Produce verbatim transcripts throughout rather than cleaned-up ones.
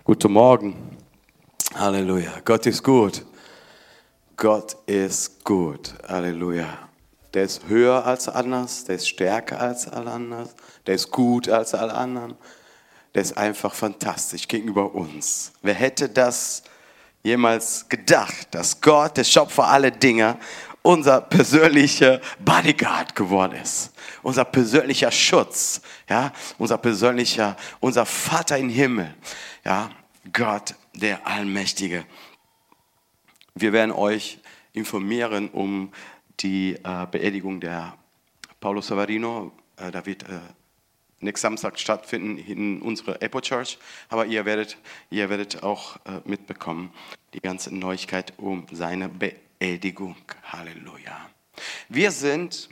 Guten Morgen. Halleluja. Gott ist gut. Gott ist gut. Halleluja. Der ist höher als anders, der ist stärker als alle anderen, der ist gut als alle anderen. Der ist einfach fantastisch gegenüber uns. Wer hätte das jemals gedacht, dass Gott, der Schöpfer aller Dinge, unser persönlicher Bodyguard geworden ist, unser persönlicher Schutz, ja, unser persönlicher, unser Vater im Himmel, ja, Gott, der Allmächtige. Wir werden euch informieren um die äh, Beerdigung der Paulo Savarino. Äh, da wird äh, nächsten Samstag stattfinden in unserer Epo Church, aber ihr werdet, ihr werdet auch äh, mitbekommen die ganze Neuigkeit um seine Beerdigung. Halleluja. Wir sind,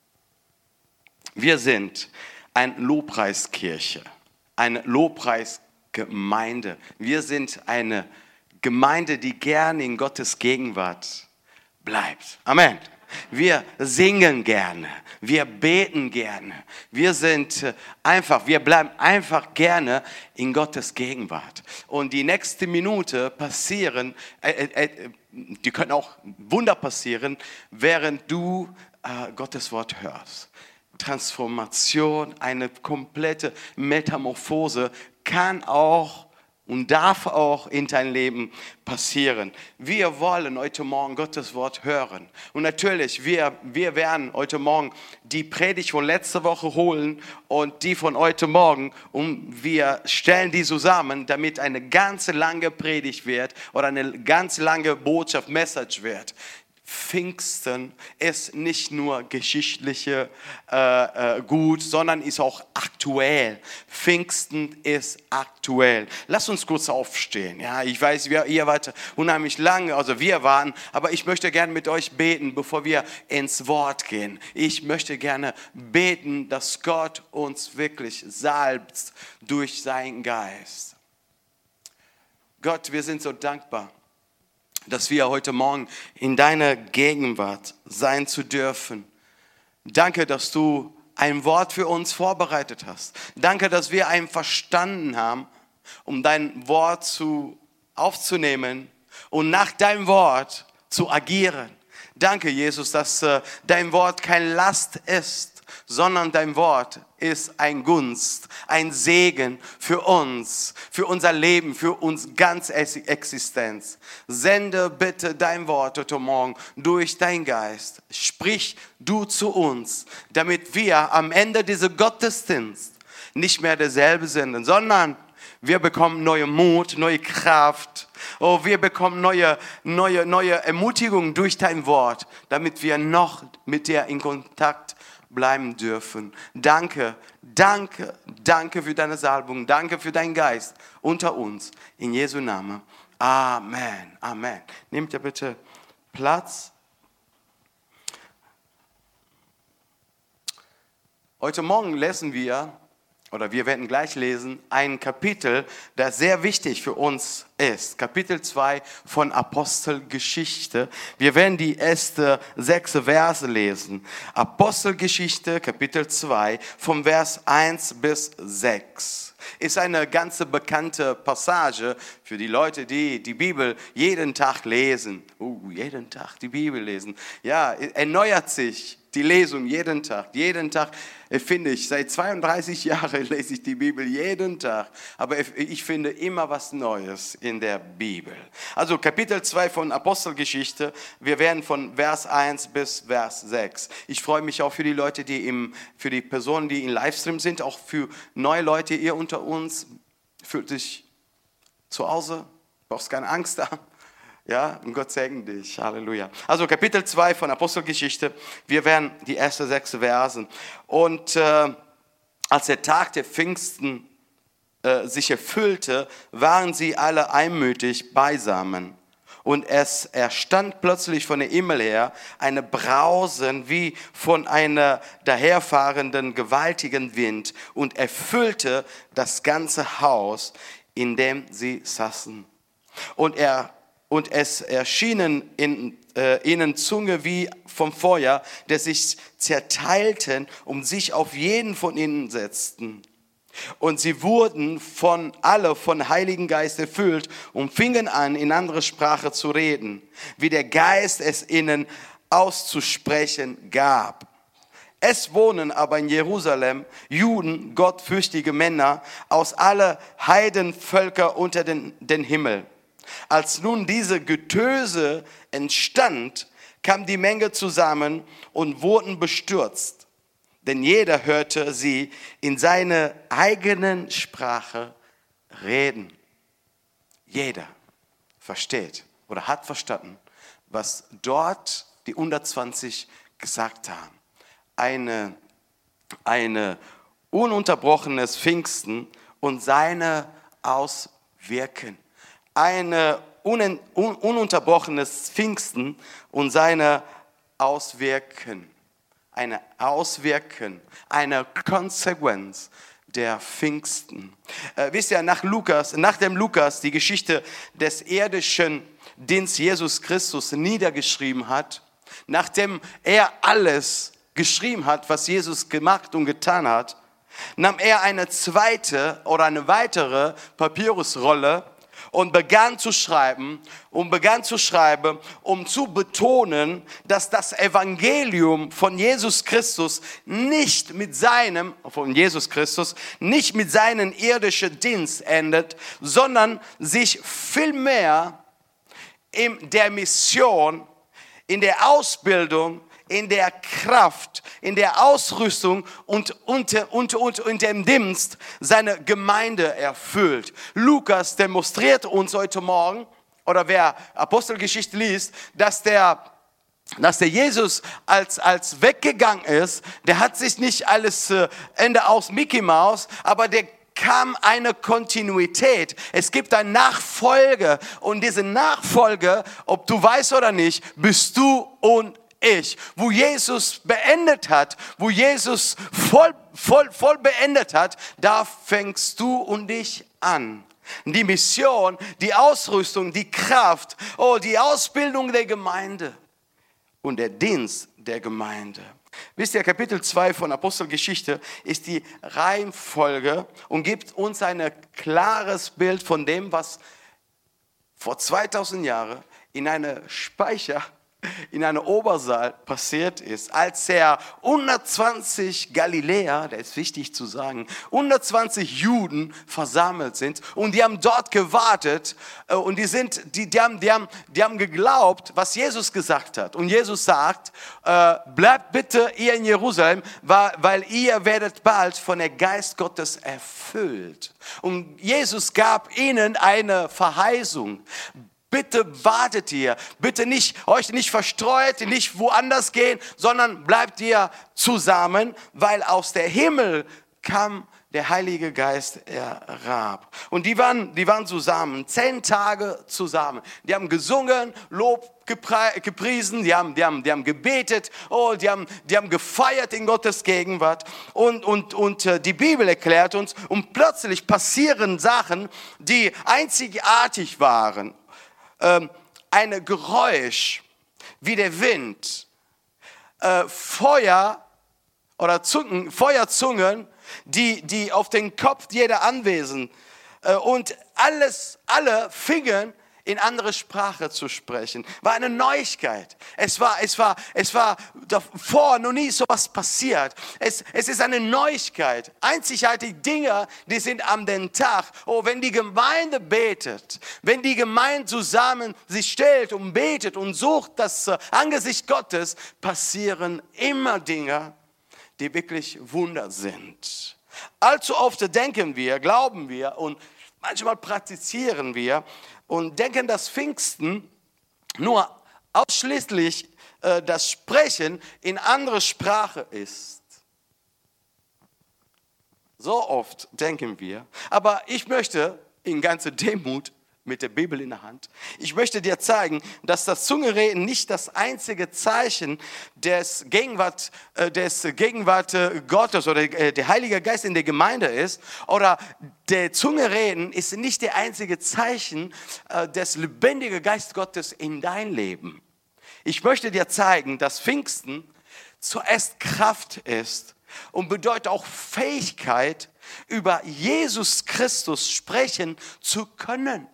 wir sind eine Lobpreiskirche, eine Lobpreisgemeinde. Wir sind eine Gemeinde, die gerne in Gottes Gegenwart bleibt. Amen. Wir singen gerne, wir beten gerne, wir sind einfach, wir bleiben einfach gerne in Gottes Gegenwart. Und die nächste Minute passieren, äh, äh, die können auch Wunder passieren, während du äh, Gottes Wort hörst. Transformation, eine komplette Metamorphose kann auch und darf auch in dein Leben passieren. Wir wollen heute Morgen Gottes Wort hören. Und natürlich, wir, wir werden heute Morgen die Predigt von letzter Woche holen und die von heute Morgen. Und wir stellen die zusammen, damit eine ganz lange Predigt wird oder eine ganz lange Botschaft, Message wird. Pfingsten ist nicht nur geschichtliche äh, äh, Gut, sondern ist auch aktuell. Pfingsten ist aktuell. Lass uns kurz aufstehen. Ja, ich weiß, wir, ihr wart unheimlich lange, also wir waren, aber ich möchte gerne mit euch beten, bevor wir ins Wort gehen. Ich möchte gerne beten, dass Gott uns wirklich salbt durch seinen Geist. Gott, wir sind so dankbar, dass wir heute Morgen in deiner Gegenwart sein zu dürfen. Danke, dass du ein Wort für uns vorbereitet hast. Danke, dass wir einen verstanden haben, um dein Wort zu, aufzunehmen und nach deinem Wort zu agieren. Danke, Jesus, dass äh, dein Wort keine Last ist, sondern dein Wort ist ein Gunst, ein Segen für uns, für unser Leben, für uns ganz Existenz. Sende bitte dein Wort heute Morgen durch deinen Geist. Sprich du zu uns, damit wir am Ende dieses Gottesdienst nicht mehr derselbe sind, sondern wir bekommen neue Mut, neue Kraft. Oh, wir bekommen neue, neue, neue Ermutigung durch dein Wort, damit wir noch mit dir in Kontakt bleiben dürfen. Danke, danke, danke für deine Salbung. Danke für deinen Geist unter uns. In Jesu Namen. Amen, Amen. Nehmt ihr bitte Platz. Heute Morgen lesen wir, oder wir werden gleich lesen, ein Kapitel, das sehr wichtig für uns ist. Kapitel zwei von Apostelgeschichte. Wir werden die ersten sechs Verse lesen. Apostelgeschichte, Kapitel zwei, vom Vers eins bis sechs. Ist eine ganz bekannte Passage für die Leute, die die Bibel jeden Tag lesen. Uh, jeden Tag die Bibel lesen. Ja, erneuert sich die Lesung jeden Tag. Jeden Tag finde ich, seit zweiunddreißig Jahren lese ich die Bibel jeden Tag. Aber ich finde immer was Neues in der Bibel. Also Kapitel zwei von Apostelgeschichte. Wir werden von Vers eins bis Vers sechs. Ich freue mich auch für die Leute, die im, für die Personen, die im Livestream sind, auch für neue Leute, ihr unter uns. Fühlt dich zu Hause, brauchst keine Angst haben. Ja, und Gott segne dich. Halleluja. Also Kapitel zwei von Apostelgeschichte. Wir werden die ersten sechs Versen. Und äh, als der Tag der Pfingsten äh, sich erfüllte, waren sie alle einmütig beisammen. Und es erstand plötzlich von dem Himmel her eine Brausen wie von einer daherfahrenden gewaltigen Wind und erfüllte das ganze Haus, in dem sie saßen. Und er Und es erschienen in, äh, ihnen Zunge wie vom Feuer, die sich zerteilten und sich auf jeden von ihnen setzten. Und sie wurden von alle von Heiligen Geist erfüllt und fingen an, in andere Sprache zu reden, wie der Geist es ihnen auszusprechen gab. Es wohnen aber in Jerusalem Juden, gottfürchtige Männer aus aller Heidenvölker unter den, den Himmel. Als nun diese Getöse entstand, kam die Menge zusammen und wurden bestürzt. Denn jeder hörte sie in seiner eigenen Sprache reden. Jeder versteht oder hat verstanden, was dort die hundertzwanzig gesagt haben. Eine, eine ununterbrochenes Pfingsten und seine Auswirken. Eine un, un, ununterbrochenes Pfingsten und seine Auswirken. Eine Auswirken, eine Konsequenz der Pfingsten. Äh, wisst ihr, nach Lukas, nach dem Lukas die Geschichte des irdischen Dienstes Jesus Christus niedergeschrieben hat, nachdem er alles geschrieben hat, was Jesus gemacht und getan hat, nahm er eine zweite oder eine weitere Papyrusrolle und begann zu schreiben und begann zu schreiben, um zu betonen, dass das Evangelium von Jesus Christus nicht mit seinem, von Jesus Christus, nicht mit seinem irdischen Dienst endet, sondern sich vielmehr in der Mission, in der Ausbildung, in der Kraft, in der Ausrüstung und unter, unter, unter, unter dem Dienst seine Gemeinde erfüllt. Lukas demonstriert uns heute Morgen, oder wer Apostelgeschichte liest, dass der, dass der Jesus als, als weggegangen ist, der hat sich nicht alles äh, Ende aus Mickey Mouse, aber der kam eine Kontinuität. Es gibt eine Nachfolge und diese Nachfolge, ob du weißt oder nicht, bist du und ich. Wo Jesus beendet hat, wo Jesus voll, voll, voll beendet hat, da fängst du und ich an. Die Mission, die Ausrüstung, die Kraft, oh, die Ausbildung der Gemeinde und der Dienst der Gemeinde. Wisst ihr, Kapitel zwei von Apostelgeschichte ist die Reihenfolge und gibt uns ein klares Bild von dem, was vor zweitausend Jahren in einem Speicher, in einem Obersaal passiert ist, als er hundertzwanzig Galiläer, das ist wichtig zu sagen, hundertzwanzig Juden versammelt sind und die haben dort gewartet und die, sind, die, die, haben, die, haben, die haben geglaubt, was Jesus gesagt hat. Und Jesus sagt, äh, bleibt bitte ihr in Jerusalem, weil, weil ihr werdet bald von der Geist Gottes erfüllt. Und Jesus gab ihnen eine Verheißung. Bitte wartet ihr, bitte nicht, euch nicht verstreut, nicht woanders gehen, sondern bleibt ihr zusammen, weil aus der Himmel kam der Heilige Geist herab. Und die waren, die waren zusammen, zehn Tage zusammen. Die haben gesungen, Lob gepriesen, die haben, die haben, die haben gebetet, oh, die haben, die haben gefeiert in Gottes Gegenwart. Und, und, und die Bibel erklärt uns, und plötzlich passieren Sachen, die einzigartig waren. Ähm, ein Geräusch wie der Wind, äh, Feuer oder Zungen, Feuerzungen, die, die auf den Kopf jeder anwesend äh, und alles, alle fingen in andere Sprache zu sprechen. War eine Neuigkeit. Es war, es war, es war davor noch nie so was passiert. Es, es ist eine Neuigkeit. Einzigartige Dinge, die sind am den Tag. Oh, wenn die Gemeinde betet, wenn die Gemeinde zusammen sich stellt und betet und sucht das Angesicht Gottes, passieren immer Dinge, die wirklich Wunder sind. Allzu oft denken wir, glauben wir und manchmal praktizieren wir und denken, dass Pfingsten nur ausschließlich äh, das Sprechen in andere Sprache ist. So oft denken wir. Aber ich möchte in ganzer Demut mit der Bibel in der Hand, ich möchte dir zeigen, dass das Zungenreden nicht das einzige Zeichen des Gegenwart, äh, des Gegenwart Gottes oder äh, der Heilige Geist in der Gemeinde ist. Oder der Zungenreden ist nicht der einzige Zeichen äh, des lebendigen Geist Gottes in dein Leben. Ich möchte dir zeigen, dass Pfingsten zuerst Kraft ist und bedeutet auch Fähigkeit, über Jesus Christus sprechen zu können.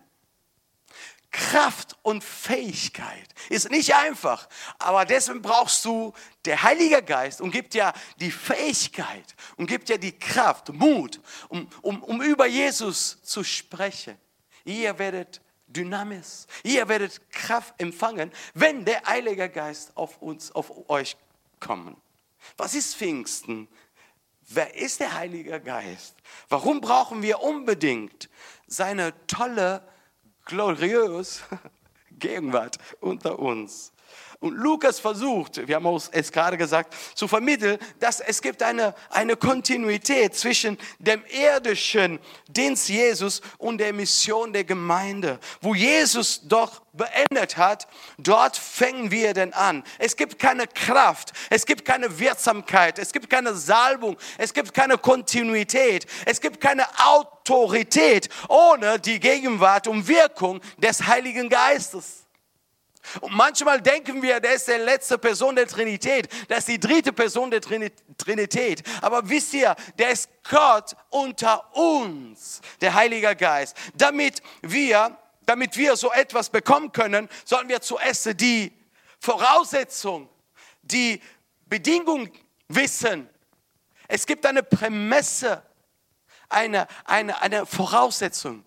Kraft und Fähigkeit ist nicht einfach, aber deswegen brauchst du der Heilige Geist und gibt dir die Fähigkeit und gibt dir die Kraft, Mut, um, um, um über Jesus zu sprechen. Ihr werdet Dynamis, ihr werdet Kraft empfangen, wenn der Heilige Geist auf uns, auf euch kommt. Was ist Pfingsten? Wer ist der Heilige Geist? Warum brauchen wir unbedingt seine tolle, gloriöse Gegenwart unter uns? Und Lukas versucht, wir haben es gerade gesagt, zu vermitteln, dass es gibt eine, eine Kontinuität zwischen dem irdischen Dienst Jesus und der Mission der Gemeinde. Wo Jesus doch beendet hat, dort fangen wir denn an. Es gibt keine Kraft, es gibt keine Wirksamkeit, es gibt keine Salbung, es gibt keine Kontinuität, es gibt keine Autorität ohne die Gegenwart und Wirkung des Heiligen Geistes. Und manchmal denken wir, der ist die letzte Person der Trinität, das ist die dritte Person der Trinität. Aber wisst ihr, der ist Gott unter uns, der Heilige Geist. Damit wir, damit wir so etwas bekommen können, sollen wir zuerst die Voraussetzung, die Bedingung wissen. Es gibt eine Prämisse, eine, eine, eine Voraussetzung.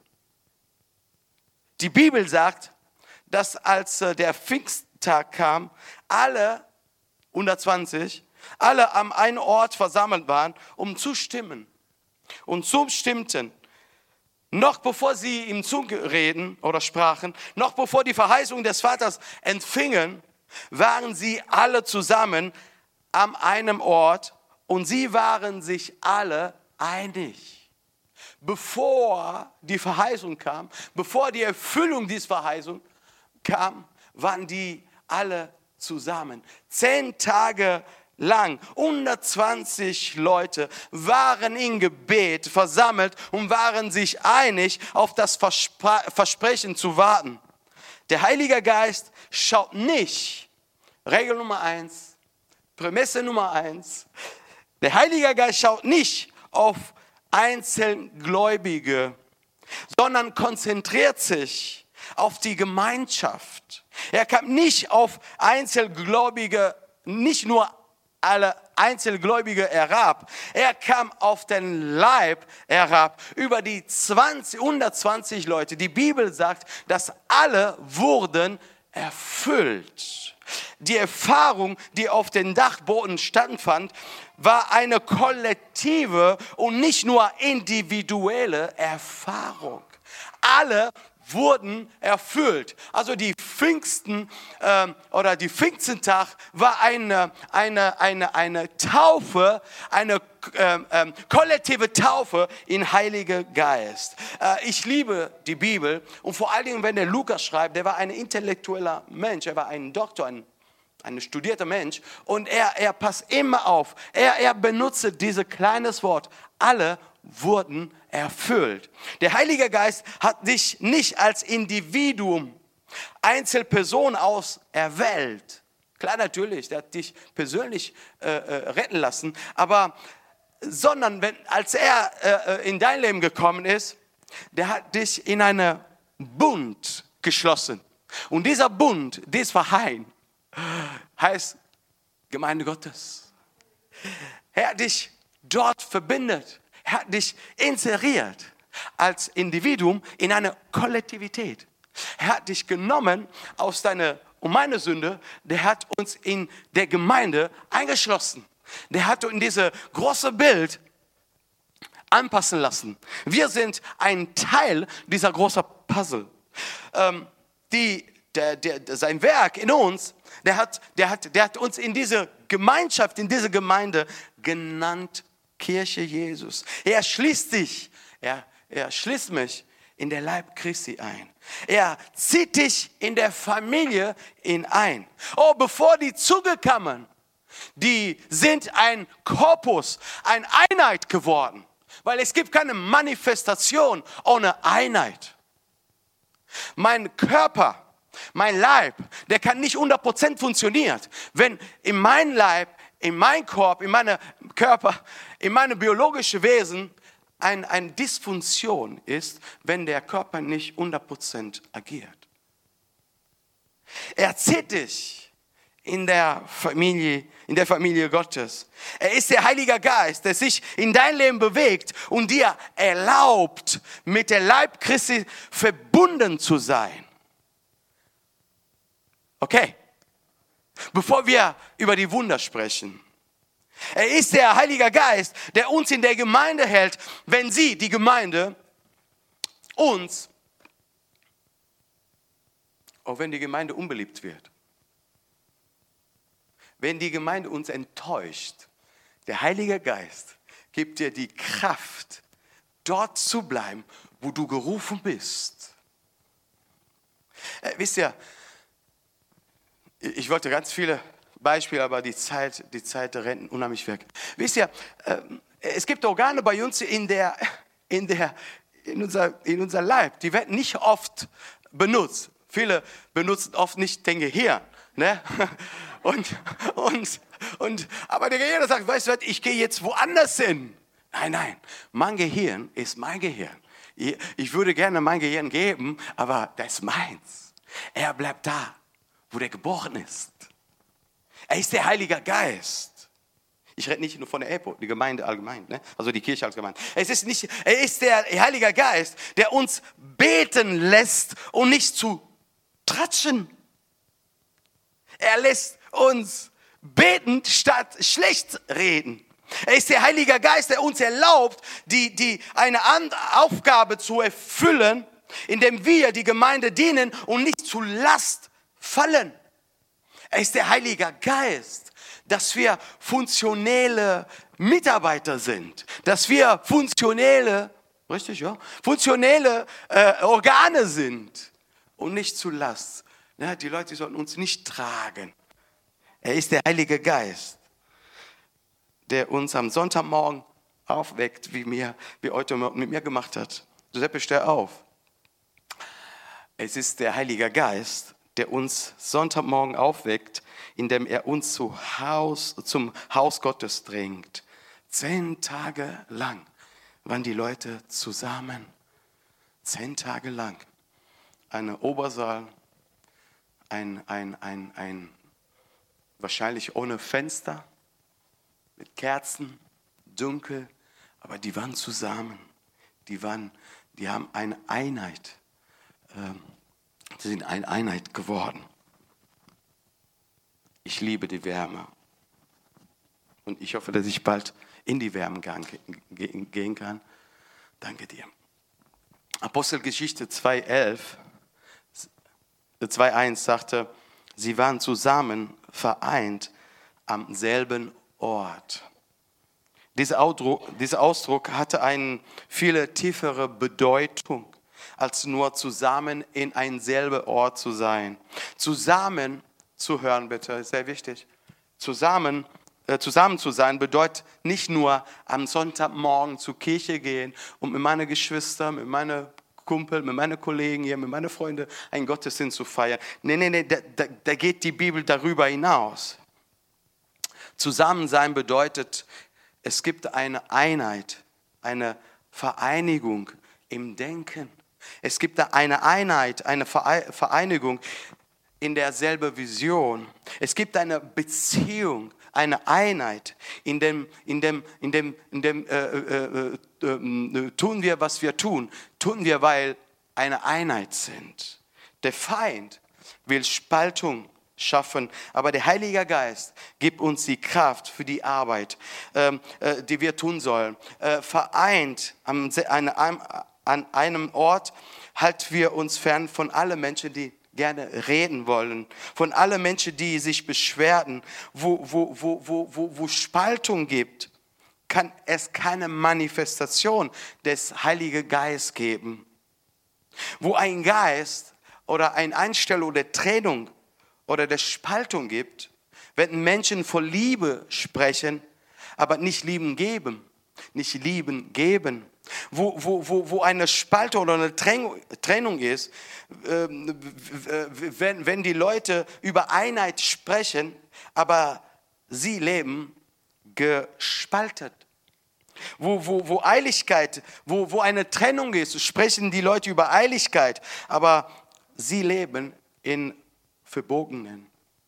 Die Bibel sagt, dass als der Pfingsttag kam, alle hundertzwanzig, alle am einen Ort versammelt waren, um zu stimmen. Und zustimmten, noch bevor sie ihm zureden oder sprachen, noch bevor die Verheißung des Vaters empfingen, waren sie alle zusammen am einem Ort und sie waren sich alle einig. Bevor die Verheißung kam, bevor die Erfüllung dieser Verheißung kam, waren die alle zusammen. Zehn Tage lang, hundertzwanzig Leute waren in Gebet versammelt und waren sich einig, auf das Verspre- Versprechen zu warten. Der Heilige Geist schaut nicht, Regel Nummer eins, Prämisse Nummer eins, der Heilige Geist schaut nicht auf Einzelgläubige, sondern konzentriert sich auf die Gemeinschaft. Er kam nicht auf Einzelgläubige, nicht nur alle Einzelgläubige herab. Er kam auf den Leib herab, über die zwanzig, hundertzwanzig Leute. Die Bibel sagt, dass alle wurden erfüllt. Die Erfahrung, die auf den Dachboden stattfand, war eine kollektive und nicht nur individuelle Erfahrung. Alle wurden erfüllt. Also die Pfingsten äh, oder die Pfingsttag war eine, eine, eine, eine Taufe, eine äh, äh, kollektive Taufe in Heiliger Geist. Äh, ich liebe die Bibel und vor allen Dingen, wenn der Lukas schreibt, der war ein intellektueller Mensch, er war ein Doktor, ein ein studierter Mensch und er, er passt immer auf, er, er benutzt dieses kleines Wort, alle wurden erfüllt. Der Heilige Geist hat dich nicht als Individuum, Einzelperson auserwählt. Klar, natürlich, der hat dich persönlich äh, äh, retten lassen, aber sondern wenn, als er äh, in dein Leben gekommen ist, der hat dich in einen Bund geschlossen. Und dieser Bund, dieses Verein, heißt Gemeinde Gottes. Er hat dich dort verbindet. Er hat dich inseriert als Individuum in eine Kollektivität. Er hat dich genommen aus deiner und meiner Sünde. Der hat uns in der Gemeinde eingeschlossen. Der hat uns in dieses große Bild anpassen lassen. Wir sind ein Teil dieser großen Puzzle. Ähm, die, der, der, sein Werk in uns, der hat, der, hat, der hat uns in diese Gemeinschaft, in diese Gemeinde genannt Kirche Jesus. Er schließt dich, er, er schließt mich in der Leib Christi ein. Er zieht dich in der Familie in ein. Oh, bevor die zugekommen, die sind ein Korpus, eine Einheit geworden. Weil es gibt keine Manifestation ohne Einheit. Mein Körper, mein Leib, der kann nicht hundert Prozent funktionieren, wenn in meinem Leib, in meinem Korb, in meinem Körper, in meinem biologischen Wesen ein, eine Dysfunktion ist, wenn der Körper nicht hundert Prozent agiert. Er zieht dich in der Familie, in der Familie Gottes. Er ist der Heilige Geist, der sich in dein Leben bewegt und dir erlaubt, mit der Leib Christi verbunden zu sein. Okay, bevor wir über die Wunder sprechen. Er ist der Heilige Geist, der uns in der Gemeinde hält, wenn sie, die Gemeinde, uns, auch wenn die Gemeinde unbeliebt wird, wenn die Gemeinde uns enttäuscht, der Heilige Geist gibt dir die Kraft, dort zu bleiben, wo du gerufen bist. Äh, wisst ihr, ich wollte ganz viele Beispiele, aber die Zeit, die Zeit rennt unheimlich weg. Wisst ihr, äh, es gibt Organe bei uns in, der, in, der, in, unser, in unser Leib, die werden nicht oft benutzt. Viele benutzen oft nicht den Gehirn. Ne? Und, und, und, aber der Gehirn sagt, weißt du was, ich gehe jetzt woanders hin. Nein, nein, mein Gehirn ist mein Gehirn. Ich, ich würde gerne mein Gehirn geben, aber das ist meins. Er bleibt da, wo der geboren ist. Er ist der Heilige Geist. Ich rede nicht nur von der E P O, die Gemeinde allgemein, ne? Also die Kirche allgemein. Es ist nicht, er ist der Heilige Geist, der uns beten lässt und nicht zu tratschen. Er lässt uns beten statt schlecht reden. Er ist der Heilige Geist, der uns erlaubt, die, die eine Aufgabe zu erfüllen, indem wir die Gemeinde dienen und nicht zu Last fallen. Er ist der Heilige Geist, dass wir funktionelle Mitarbeiter sind, dass wir funktionelle, richtig, ja, funktionelle äh, Organe sind und nicht zu Last. Ja, die Leute sollten uns nicht tragen. Er ist der Heilige Geist, der uns am Sonntagmorgen aufweckt, wie, mir, wie heute mit mir gemacht hat. Giuseppe, steh auf. Es ist der Heilige Geist, der uns Sonntagmorgen aufweckt, indem er uns zu Haus, zum Haus Gottes drängt. Zehn Tage lang waren die Leute zusammen. Zehn Tage lang. Eine Obersaal, ein, ein, ein, ein, wahrscheinlich ohne Fenster, mit Kerzen, dunkel, aber die waren zusammen. Die, waren, die haben eine Einheit. Ähm, Sie sind eine Einheit geworden. Ich liebe die Wärme. Und ich hoffe, dass ich bald in die Wärme gehen kann. Danke dir. Apostelgeschichte zwei elf, zwei eins sagte, sie waren zusammen vereint am selben Ort. Dieser Ausdruck, dieser Ausdruck hatte eine viel tiefere Bedeutung, als nur zusammen in einem selben Ort zu sein. Zusammen zu hören, bitte, ist sehr wichtig. Zusammen, äh, zusammen zu sein bedeutet nicht nur am Sonntagmorgen zur Kirche gehen und mit meinen Geschwistern, mit meinen Kumpel, mit meinen Kollegen hier, mit meinen Freunden einen Gottesdienst zu feiern. Nee, nee, nee, da, da, da geht die Bibel darüber hinaus. Zusammensein bedeutet, es gibt eine Einheit, eine Vereinigung im Denken. Es gibt eine Einheit, eine Vereinigung in derselben Vision. Es gibt eine Beziehung, eine Einheit, in dem, in dem, in dem, in dem äh, äh, äh, äh, tun wir, was wir tun. Tun wir, weil eine Einheit sind. Der Feind will Spaltung schaffen, aber der Heilige Geist gibt uns die Kraft für die Arbeit, äh, äh, die wir tun sollen. Äh, vereint an einem, an einem Ort halten wir uns fern von allen Menschen, die gerne reden wollen, von allen Menschen, die sich beschweren, wo, wo, wo, wo, wo, wo Spaltung gibt, kann es keine Manifestation des Heiligen Geistes geben. Wo ein Geist oder eine Einstellung der Trennung oder der Spaltung gibt, wenn Menschen von Liebe sprechen, aber nicht Lieben geben, nicht Lieben geben. Wo, wo, wo, wo eine Spaltung oder eine Trennung ist, äh, wenn, wenn die Leute über Einheit sprechen, aber sie leben gespaltet. wo, wo, wo Eiligkeit, wo, wo eine Trennung ist, sprechen die Leute über Eiligkeit, aber sie leben in Verbogenen.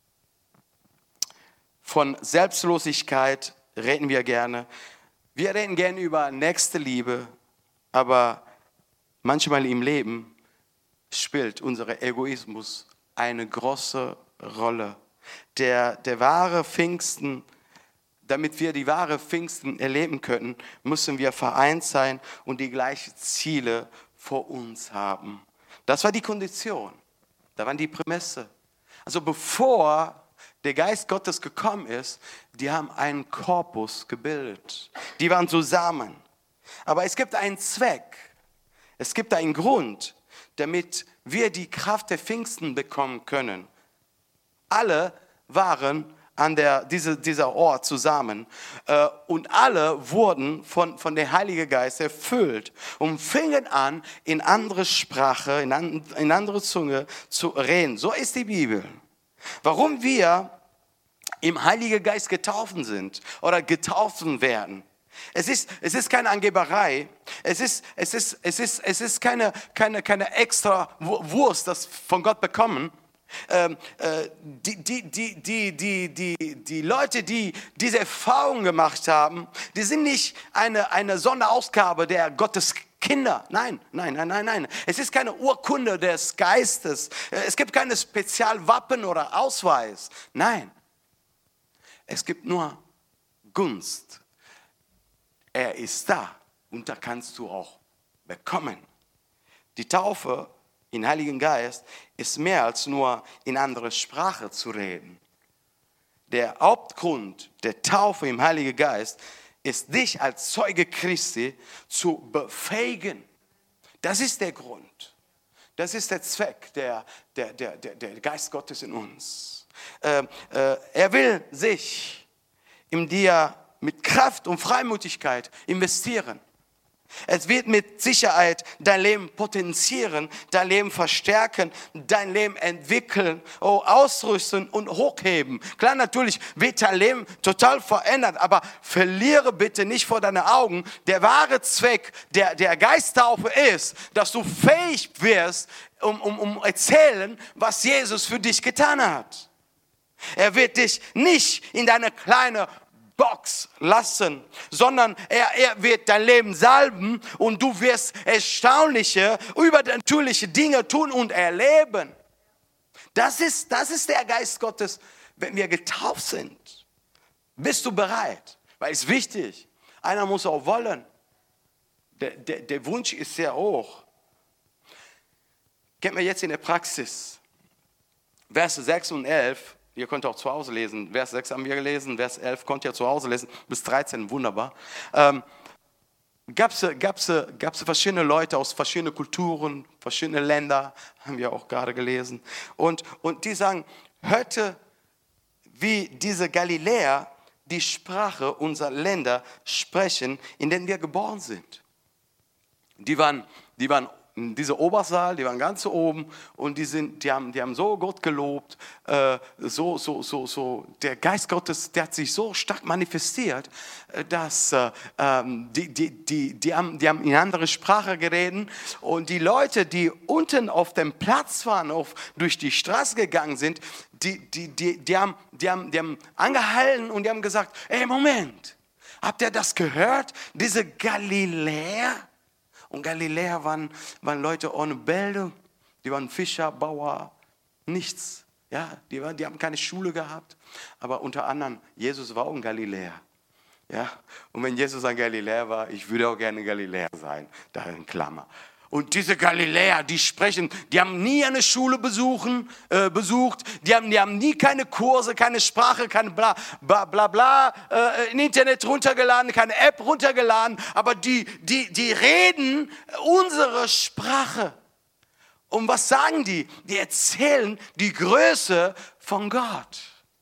Von Selbstlosigkeit reden wir gerne. Wir reden gerne über Nächstenliebe, aber manchmal im Leben spielt unser Egoismus eine große Rolle. Der, der wahre Pfingsten, damit wir die wahre Pfingsten erleben können, müssen wir vereint sein und die gleichen Ziele vor uns haben. Das war die Kondition, da waren die Prämisse. Also bevor der Geist Gottes gekommen ist, die haben einen Korpus gebildet. Die waren zusammen. Aber es gibt einen Zweck, es gibt einen Grund, damit wir die Kraft der Pfingsten bekommen können. Alle waren an der, diese, dieser Ort zusammen äh, und alle wurden von, von dem Heiligen Geist erfüllt und fingen an, in andere Sprache, in, an, in andere Zunge zu reden. So ist die Bibel. Warum wir im Heiligen Geist getauft sind oder getauft werden. Es ist, es ist keine Angeberei, es ist, es ist, es ist, es ist keine, keine, keine extra Wurst, das von Gott bekommen. Ähm, äh, die, die, die, die, die, die, die Leute, die diese Erfahrung gemacht haben, die sind nicht eine, eine Sonderausgabe der Gottes Kinder. Nein, nein, nein, nein, nein. Es ist keine Urkunde des Geistes. Es gibt keine Spezialwappen oder Ausweis. Nein. Es gibt nur Gunst. Er ist da und da kannst du auch bekommen. Die Taufe im Heiligen Geist ist mehr als nur in andere Sprache zu reden. Der Hauptgrund der Taufe im Heiligen Geist ist, dich als Zeuge Christi zu befähigen. Das ist der Grund. Das ist der Zweck, der, der, der, der, der Geist Gottes in uns. Äh, äh, er will sich in dir mit Kraft und Freimütigkeit investieren. Es wird mit Sicherheit dein Leben potenzieren, dein Leben verstärken, dein Leben entwickeln, oh, ausrüsten und hochheben. Klar, natürlich wird dein Leben total verändert, aber verliere bitte nicht vor deinen Augen, der wahre Zweck der, der Geisttaufe ist, dass du fähig wirst, um, um, um erzählen, was Jesus für dich getan hat. Er wird dich nicht in deine kleine Box lassen, sondern er, er wird dein Leben salben und du wirst erstaunliche, übernatürliche Dinge tun und erleben. Das ist, das ist der Geist Gottes, wenn wir getauft sind. Bist du bereit? Weil es ist wichtig. Einer muss auch wollen. Der, der, der Wunsch ist sehr hoch. Kennt man jetzt in der Praxis. Verse sechs und elf. Ihr könnt auch zu Hause lesen. Vers sechs haben wir gelesen, Vers elf könnt ihr zu Hause lesen, bis dreizehn, wunderbar. Ähm, Gab es gab's, gab's verschiedene Leute aus verschiedenen Kulturen, verschiedene Länder, haben wir auch gerade gelesen. Und, und die sagen, hörte, wie diese Galiläer die Sprache unserer Länder sprechen, in denen wir geboren sind. Die waren, die waren in diesem Obersaal, die waren ganz oben und die, sind, die, haben, die haben so Gott gelobt, äh, so, so, so, so. Der Geist Gottes, der hat sich so stark manifestiert, dass äh, die, die, die, die, haben, die haben in andere Sprache geredet und die Leute, die unten auf dem Platz waren, auf, durch die Straße gegangen sind, die, die, die, die, haben, die, haben, die haben angehalten und die haben gesagt, ey, Moment, habt ihr das gehört? Diese Galiläer? Und Galiläer waren, waren Leute ohne Bildung, die waren Fischer, Bauer, nichts. Ja, die, waren, die haben keine Schule gehabt, aber unter anderem, Jesus war auch ein Galiläer. Ja? Und wenn Jesus ein Galiläer war, ich würde auch gerne Galiläer sein, da in Klammer. Und diese Galiläer, die sprechen, die haben nie eine Schule besuchen, äh, besucht, die haben, die haben nie keine Kurse, keine Sprache, keine bla bla bla, bla äh, im Internet runtergeladen, keine App runtergeladen, aber die, die, die reden unsere Sprache. Und was sagen die? Die erzählen die Größe von Gott.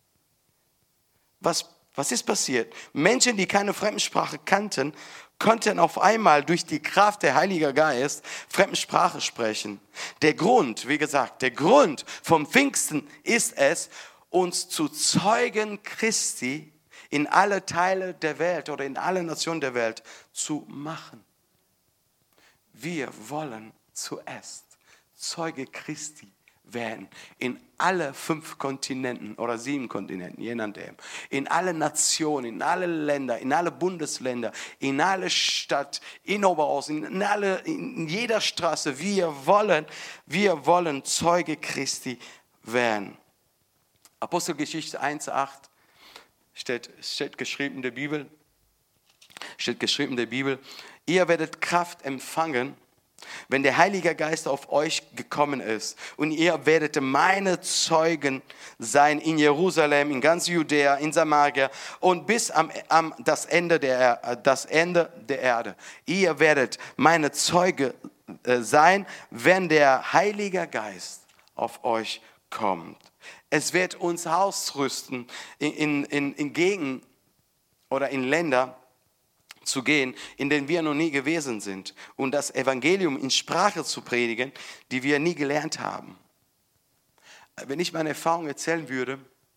Was, was ist passiert? Menschen, die keine Fremdsprache kannten, konnten auf einmal durch die Kraft der Heilige Geist Fremdsprache sprechen. Der Grund, wie gesagt, der Grund vom Pfingsten ist es, uns zu Zeugen Christi in alle Teile der Welt oder in alle Nationen der Welt zu machen. Wir wollen zuerst Zeuge Christi werden in alle fünf Kontinenten oder sieben Kontinenten, je nachdem, in alle Nationen, in alle Länder, in alle Bundesländer, in alle Stadt, in Oberhausen, in, alle, in jeder Straße. Wir wollen, wir wollen Zeuge Christi werden. Apostelgeschichte eins acht steht, steht geschrieben in der Bibel, steht geschrieben in der Bibel, ihr werdet Kraft empfangen, wenn der Heilige Geist auf euch gekommen ist, und ihr werdet meine Zeugen sein in Jerusalem, in ganz Judäa, in Samaria und bis am, am das Ende der, das Ende der Erde. Ihr werdet meine Zeuge äh, sein, wenn der Heilige Geist auf euch kommt. Es wird uns ausrüsten, in, in, in Gegenden oder in Länder zu gehen, in denen wir noch nie gewesen sind, und das Evangelium in Sprache zu predigen, die wir nie gelernt haben. Wenn ich meine Erfahrung erzählen würde,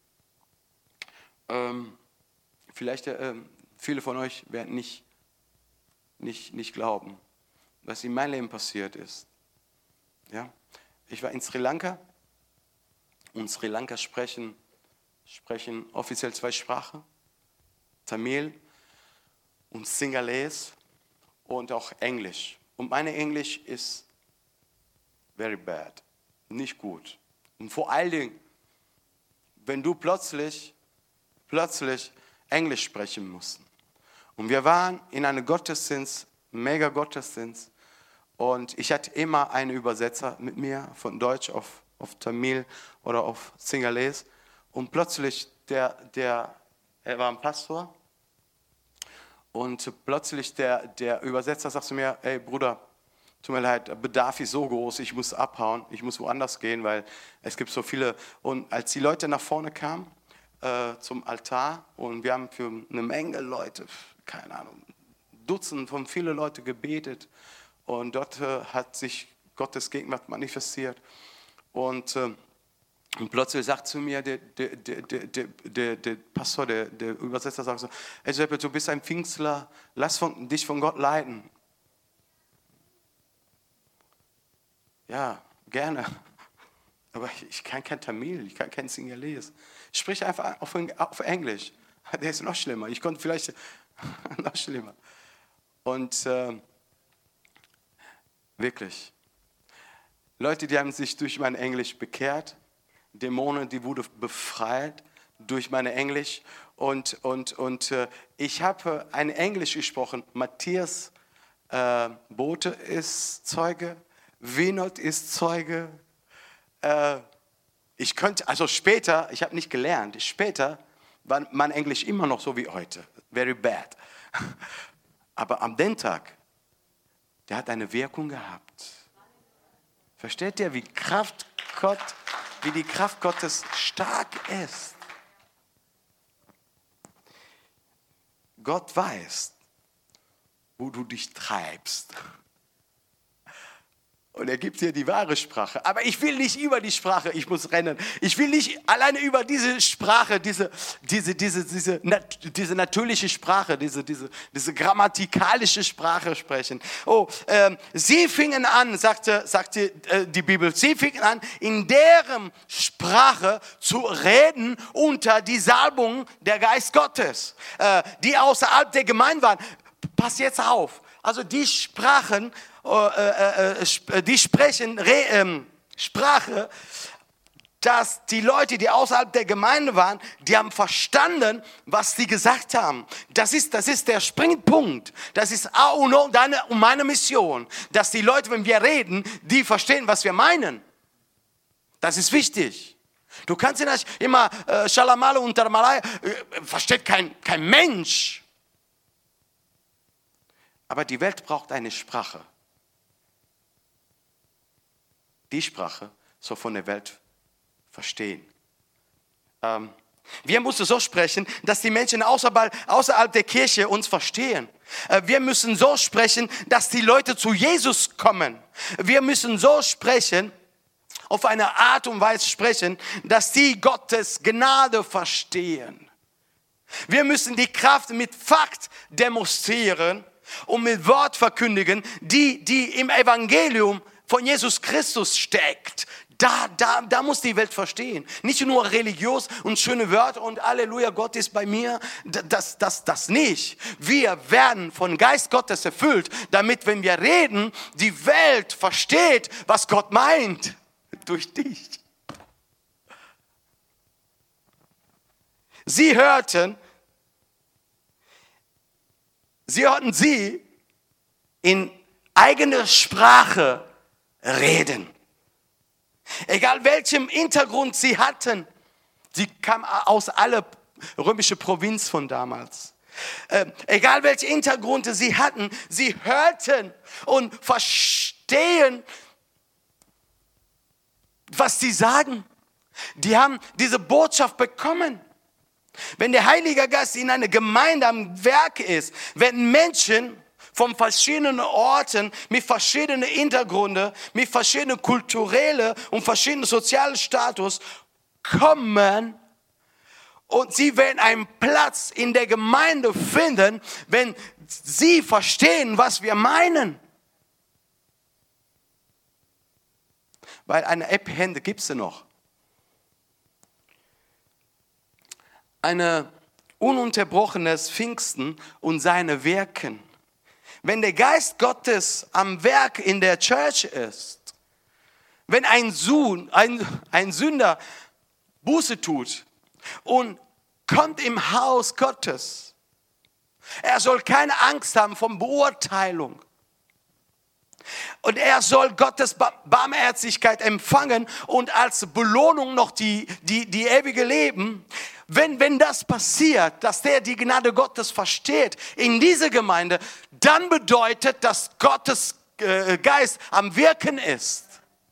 ähm, vielleicht äh, viele von euch werden nicht, nicht, nicht glauben, was in meinem Leben passiert ist. Ja? Ich war in Sri Lanka, und Sri Lanka sprechen, sprechen offiziell zwei Sprachen, Tamil und Sinhalese und auch Englisch. Und meine Englisch ist very bad, nicht gut. Und vor allen Dingen, wenn du plötzlich, plötzlich Englisch sprechen musst. Und wir waren in einem Gottesdienst, mega Gottesdienst, und ich hatte immer einen Übersetzer mit mir, von Deutsch auf, auf Tamil oder auf Sinhalese. Und plötzlich, der, der, er war ein Pastor, und plötzlich der, der Übersetzer sagt zu mir, ey Bruder, tut mir leid, der Bedarf ist so groß, ich muss abhauen, ich muss woanders gehen, weil es gibt so viele. Und als die Leute nach vorne kamen äh, zum Altar, und wir haben für eine Menge Leute, keine Ahnung, Dutzend von vielen Leute gebetet, und dort äh, hat sich Gottes Gegenwart manifestiert. Und äh, Und plötzlich sagt zu mir der, der, der, der, der, der Pastor, der, der Übersetzer, sagt so, hey Seppe, du bist ein Pfingstler, lass von, dich von Gott leiten. Ja, gerne. Aber ich, ich kann kein Tamil, ich kann kein Sinhalese. Ich spreche einfach auf, auf Englisch. Der ist noch schlimmer. Ich konnte vielleicht noch schlimmer. Und äh, wirklich, Leute, die haben sich durch mein Englisch bekehrt, Dämonen, die wurde befreit durch meine Englisch. Und, und, und äh, ich habe ein Englisch gesprochen. Matthias äh, Bote ist Zeuge. Winot ist Zeuge. Äh, ich könnte, also später, ich habe nicht gelernt, später war mein Englisch immer noch so wie heute. Very bad. Aber am den Tag, der hat eine Wirkung gehabt. Versteht ihr, wie Kraft Gott wie die Kraft Gottes stark ist. Gott weiß, wo du dich treibst. Und er gibt dir die wahre Sprache. Aber ich will nicht über die Sprache, ich muss rennen. Ich will nicht alleine über diese Sprache, diese, diese, diese, diese, diese natürliche Sprache, diese, diese, diese grammatikalische Sprache sprechen. Oh, ähm, sie fingen an, sagte, sagte äh, die Bibel, sie fingen an, in deren Sprache zu reden unter die Salbung der Geist Gottes, äh, die außerhalb der Gemeinde waren. Pass jetzt auf. Also die sprachen, äh, äh, die sprechen Re, äh, Sprache, dass die Leute, die außerhalb der Gemeinde waren, die haben verstanden, was sie gesagt haben. Das ist, das ist der Springpunkt. Das ist A und O, deine und meine Mission. Dass die Leute, wenn wir reden, die verstehen, was wir meinen. Das ist wichtig. Du kannst ja nicht immer äh, Schalamale und Tarmalai, äh, versteht kein, kein Mensch. Aber die Welt braucht eine Sprache. Die Sprache soll von der Welt verstehen. Ähm, wir müssen so sprechen, dass die Menschen außerhalb, außerhalb der Kirche uns verstehen. Äh, wir müssen so sprechen, dass die Leute zu Jesus kommen. Wir müssen so sprechen, auf eine Art und Weise sprechen, dass die Gottes Gnade verstehen. Wir müssen die Kraft mit Fakt demonstrieren und mit Wort verkündigen, die, die im Evangelium von Jesus Christus steckt. Da, da, da muss die Welt verstehen. Nicht nur religiös und schöne Wörter und Halleluja, Gott ist bei mir. Das, das, das nicht. Wir werden von Geist Gottes erfüllt, damit, wenn wir reden, die Welt versteht, was Gott meint. Durch dich. Sie hörten, sie hörten sie in eigener Sprache reden. Egal welchem Hintergrund sie hatten, sie kamen aus aller römischen Provinz von damals. Äh, egal welchen Hintergrund sie hatten, sie hörten und verstehen, was sie sagen. Die haben diese Botschaft bekommen. Wenn der Heilige Geist in einer Gemeinde am Werk ist, wenn Menschen von verschiedenen Orten, mit verschiedenen Hintergründen, mit verschiedenen kulturellen und verschiedenen sozialen Status kommen und sie werden einen Platz in der Gemeinde finden, wenn sie verstehen, was wir meinen. Weil eine App-Hände gibt es noch. Eine ununterbrochenes Pfingsten und seine Wirken. Wenn der Geist Gottes am Werk in der Church ist, wenn ein, Sohn, ein, ein Sünder Buße tut und kommt im Haus Gottes, er soll keine Angst haben vor Beurteilung. Und er soll Gottes Barmherzigkeit empfangen und als Belohnung noch die, die, die ewige Leben. Wenn, wenn das passiert, dass der die Gnade Gottes versteht in dieser Gemeinde, dann bedeutet, dass Gottes äh, Geist am Wirken ist.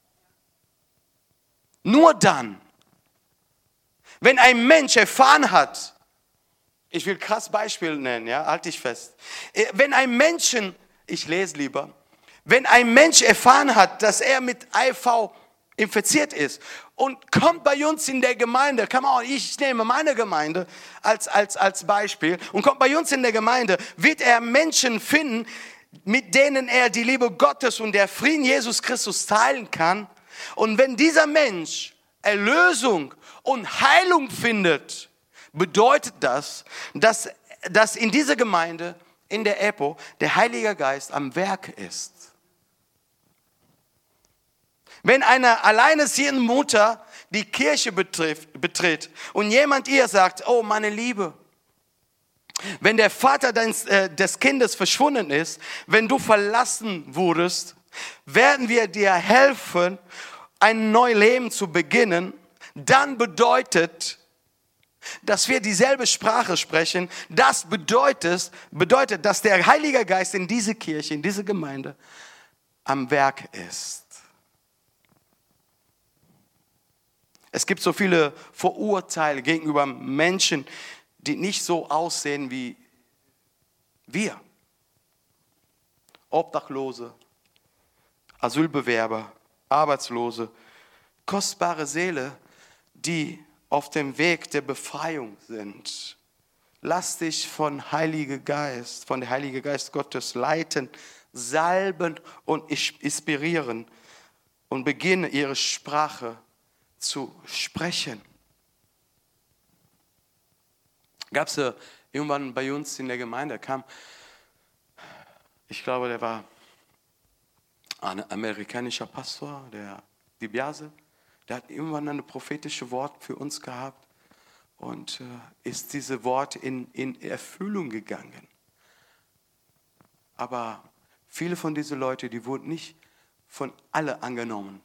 Nur dann. Wenn ein Mensch erfahren hat, ich will krass Beispiel nennen, ja, halte ich fest. Wenn ein Menschen, ich lese lieber, wenn ein Mensch erfahren hat, dass er mit H I V infiziert ist und kommt bei uns in der Gemeinde, come on, ich nehme meine Gemeinde als, als, als Beispiel und kommt bei uns in der Gemeinde, wird er Menschen finden, mit denen er die Liebe Gottes und der Frieden Jesus Christus teilen kann. Und wenn dieser Mensch Erlösung und Heilung findet, bedeutet das, dass, dass in dieser Gemeinde, in der E P O, der Heilige Geist am Werk ist. Wenn eine alleinerziehende Mutter die Kirche betrifft, betritt und jemand ihr sagt, oh meine Liebe, wenn der Vater deines, äh, des Kindes verschwunden ist, wenn du verlassen wurdest, werden wir dir helfen, ein neues Leben zu beginnen, dann bedeutet, dass wir dieselbe Sprache sprechen. Das bedeutet, bedeutet, dass der Heilige Geist in dieser Kirche, in dieser Gemeinde am Werk ist. Es gibt so viele Vorurteile gegenüber Menschen, die nicht so aussehen wie wir. Obdachlose, Asylbewerber, Arbeitslose, kostbare Seelen, die auf dem Weg der Befreiung sind. Lass dich von Heiliger Geist, von der Heilige Geist Gottes leiten, salben und inspirieren und beginne ihre Sprache zu sprechen. Gab es ja irgendwann bei uns in der Gemeinde, kam, ich glaube, der war ein amerikanischer Pastor, der DiBiase, der hat irgendwann ein prophetisches Wort für uns gehabt und äh, ist dieses Wort in, in Erfüllung gegangen. Aber viele von diesen Leuten, die wurden nicht von alle angenommen.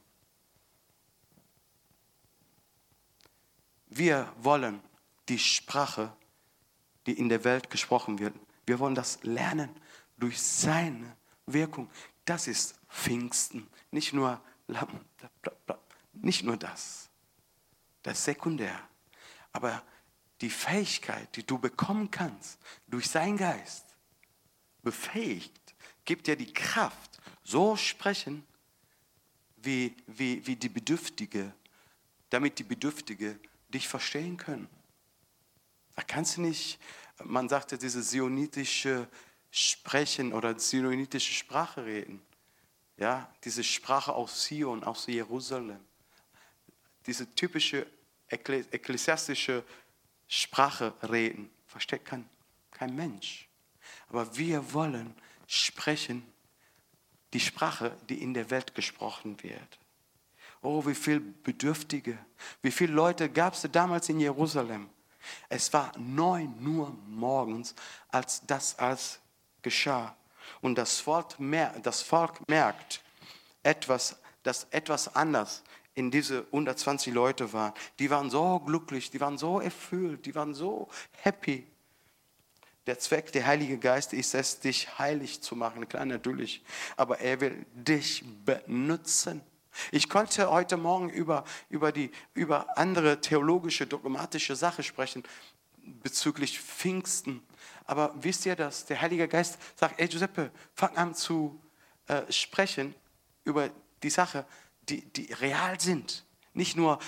Wir wollen die Sprache, die in der Welt gesprochen wird, wir wollen das lernen durch seine Wirkung. Das ist Pfingsten, nicht nur, nicht nur das. Das ist sekundär. Aber die Fähigkeit, die du bekommen kannst, durch seinen Geist, befähigt, gibt dir die Kraft, so sprechen, wie, wie, wie die Bedürftige, damit die Bedürftige dich verstehen können. Da kannst du nicht, man sagte, diese sionitische Sprechen oder sionitische Sprache reden. Ja, diese Sprache aus Sion, aus Jerusalem. Diese typische ekklesiastische Sprache reden. Versteht kein, kein Mensch. Aber wir wollen sprechen die Sprache, die in der Welt gesprochen wird. Oh, wie viele Bedürftige, wie viele Leute gab es damals in Jerusalem? Es war neun Uhr morgens, als das alles geschah. Und das Volk, mer- das Volk merkt, etwas, dass etwas anders in diese hundertzwanzig Leute waren. Die waren so glücklich, die waren so erfüllt, die waren so happy. Der Zweck der Heilige Geist ist es, dich heilig zu machen. Klar, natürlich. Aber er will dich benutzen. Ich konnte heute Morgen über, über, die, über andere theologische, dogmatische Sachen sprechen bezüglich Pfingsten. Aber wisst ihr das? Der Heilige Geist sagt, ey Giuseppe, fang an zu äh, sprechen über die Sachen, die, die real sind. Nicht nur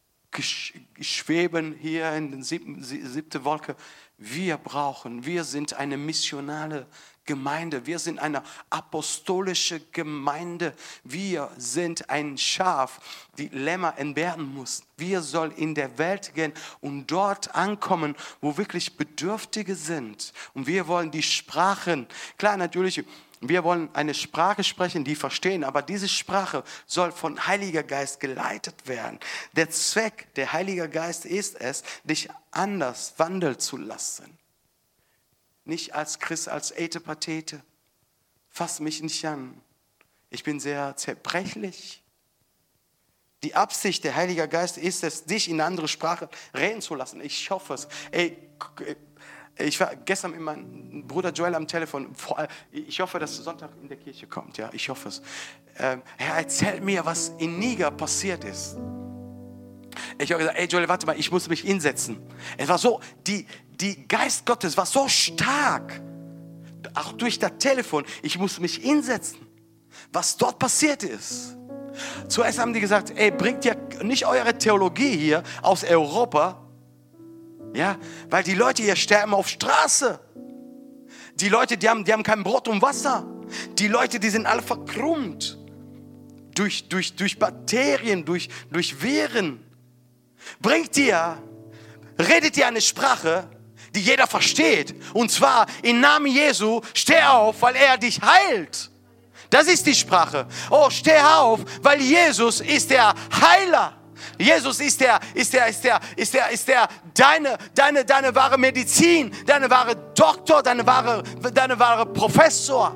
schweben hier in den siebten, siebte Wolke. Wir brauchen, wir sind eine missionale Gemeinde, wir sind eine apostolische Gemeinde, wir sind ein Schaf, die Lämmer entbehren muss. Wir sollen in der Welt gehen und dort ankommen, wo wirklich Bedürftige sind. Und wir wollen die Sprachen, klar natürlich, wir wollen eine Sprache sprechen, die verstehen, aber diese Sprache soll von Heiliger Geist geleitet werden. Der Zweck der Heilige Geist ist es, dich anders wandeln zu lassen. Nicht als Christ, als Etepatete. Fass mich nicht an. Ich bin sehr zerbrechlich. Die Absicht der Heilige Geist ist es, dich in eine andere Sprache reden zu lassen. Ich hoffe es. Ey, ich war gestern mit meinem Bruder Joel am Telefon. Ich hoffe, dass Sonntag in der Kirche kommt. Ja, ich hoffe es. Er erzählt mir, was in Niger passiert ist. Ich habe gesagt, ey Joel, warte mal, ich muss mich hinsetzen. Es war so, die, die Geist Gottes war so stark. Auch durch das Telefon. Ich muss mich hinsetzen. Was dort passiert ist. Zuerst haben die gesagt, ey, bringt ja nicht eure Theologie hier aus Europa. Ja, weil die Leute hier sterben auf Straße. Die Leute, die haben, die haben kein Brot und Wasser. Die Leute, die sind alle verkrümmt. Durch, durch, durch Bakterien, durch, durch Viren. Bringt ihr, redet ihr eine Sprache, die jeder versteht. Und zwar im Namen Jesu, steh auf, weil er dich heilt. Das ist die Sprache. Oh, steh auf, weil Jesus ist der Heiler. Jesus ist der, ist der, ist der, ist der, ist der, deine, deine, deine wahre Medizin, deine wahre Doktor, deine wahre, deine wahre Professor.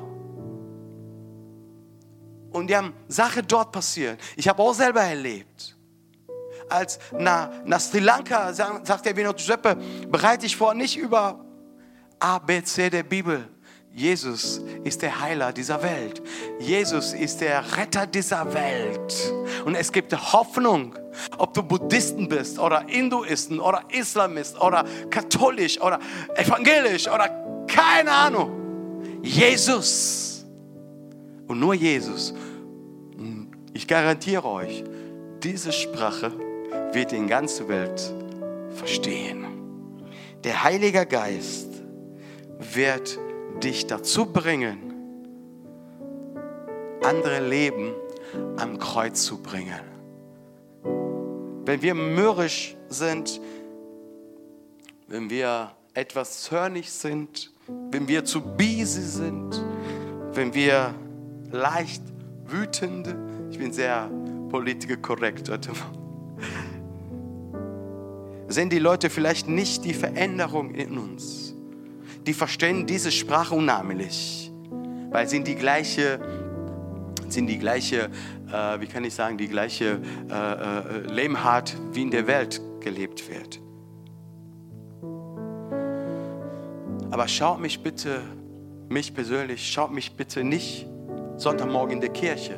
Und die haben Sachen dort passiert. Ich habe auch selber erlebt. Als nach, nach Sri Lanka sagt der Vino Giuseppe, bereite dich vor, nicht über A, B, C der Bibel. Jesus ist der Heiler dieser Welt. Jesus ist der Retter dieser Welt. Und es gibt Hoffnung, ob du Buddhisten bist oder Hinduisten oder Islamist oder katholisch oder evangelisch oder keine Ahnung. Jesus. Und nur Jesus. Und ich garantiere euch, diese Sprache wird die ganze Welt verstehen. Der Heilige Geist wird dich dazu bringen, andere Leben am Kreuz zu bringen. Wenn wir mürrisch sind, wenn wir etwas zornig sind, wenn wir zu busy sind, wenn wir leicht wütend, ich bin sehr politisch korrekt heute, sehen die Leute vielleicht nicht die Veränderung in uns. Die verstehen diese Sprache unheimlich, weil sie die gleiche, sind die gleiche, äh, wie kann ich sagen, die gleiche äh, äh, Lebensart wie in der Welt gelebt wird. Aber schaut mich bitte, mich persönlich, schaut mich bitte nicht Sonntagmorgen in der Kirche.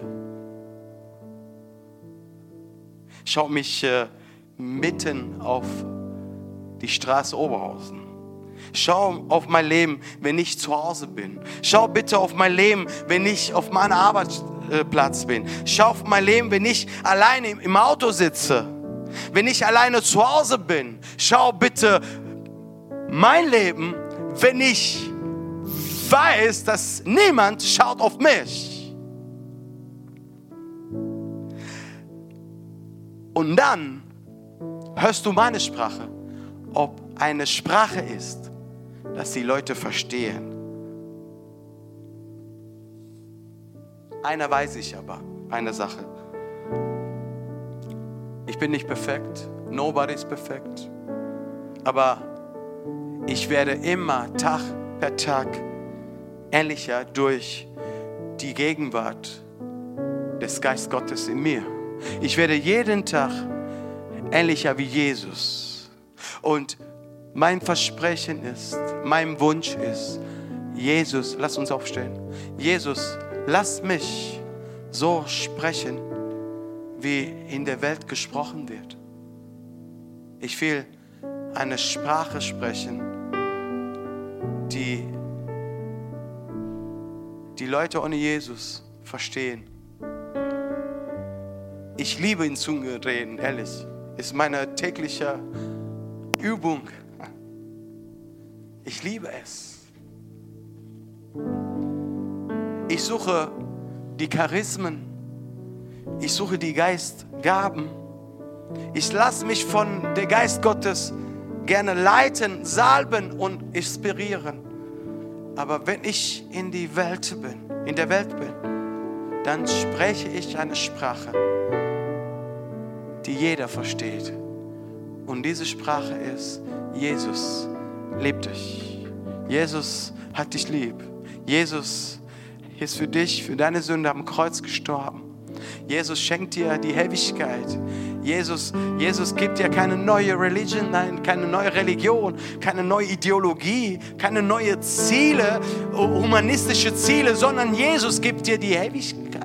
Schaut mich äh, mitten auf die Straße Oberhausen. Schau auf mein Leben, wenn ich zu Hause bin. Schau bitte auf mein Leben, wenn ich auf meinem Arbeitsplatz bin. Schau auf mein Leben, wenn ich alleine im Auto sitze. Wenn ich alleine zu Hause bin. Schau bitte mein Leben, wenn ich weiß, dass niemand schaut auf mich. Und dann hörst du meine Sprache, ob eine Sprache ist, dass die Leute verstehen. Einer weiß ich aber, eine Sache. Ich bin nicht perfekt, nobody is perfekt, aber ich werde immer Tag per Tag ähnlicher durch die Gegenwart des Geistes Gottes in mir. Ich werde jeden Tag ähnlicher wie Jesus. Und mein Versprechen ist, mein Wunsch ist, Jesus, lass uns aufstehen. Jesus, lass mich so sprechen, wie in der Welt gesprochen wird. Ich will eine Sprache sprechen, die die Leute ohne Jesus verstehen. Ich liebe in Zunge reden, ehrlich. Ist meine tägliche Übung. Ich liebe es. Ich suche die Charismen. Ich suche die Geistgaben. Ich lasse mich von der Geist Gottes gerne leiten, salben und inspirieren. Aber wenn ich in die Welt bin, in der Welt bin, dann spreche ich eine Sprache, die jeder versteht. Und diese Sprache ist: Jesus liebt dich. Jesus hat dich lieb. Jesus ist für dich, für deine Sünde am Kreuz gestorben. Jesus schenkt dir die Ewigkeit. Jesus, Jesus gibt dir keine neue Religion, nein, keine neue Religion, keine neue Ideologie, keine neue Ziele, humanistische Ziele, sondern Jesus gibt dir die Ewigkeit.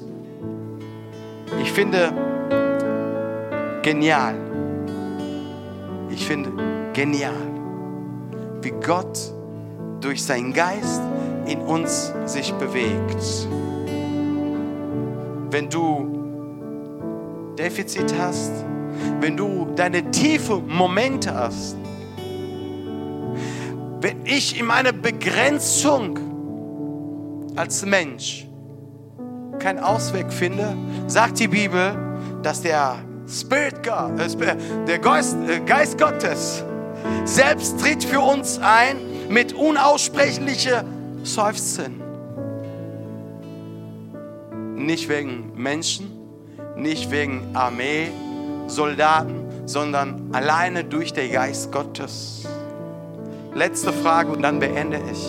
Ich finde genial, ich finde genial, wie Gott durch seinen Geist in uns sich bewegt. Wenn du Defizit hast, wenn du deine tiefen Momente hast, wenn ich in meiner Begrenzung als Mensch keinen Ausweg finde, sagt die Bibel, dass der Spirit God, äh, der Geist, äh, Geist Gottes selbst tritt für uns ein mit unaussprechlichen Seufzen. Nicht wegen Menschen, nicht wegen Armee, Soldaten, sondern alleine durch den Geist Gottes. Letzte Frage und dann beende ich.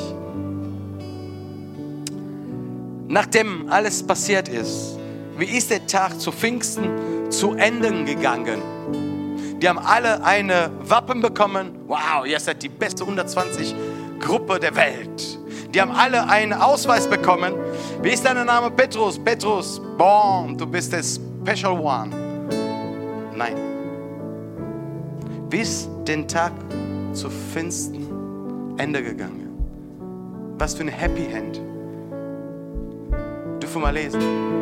Nachdem alles passiert ist, wie ist der Tag zu Pfingsten zu Ende gegangen? Die haben alle eine Wappen bekommen. Wow, ihr seid die beste hundertzwanzig Gruppe der Welt. Die haben alle einen Ausweis bekommen. Wie ist dein Name? Petrus. Petrus, boom, du bist der Special One. Nein. Wie ist den Tag zu Pfingsten Ende gegangen? Was für ein Happy End. Dürfen wir mal lesen?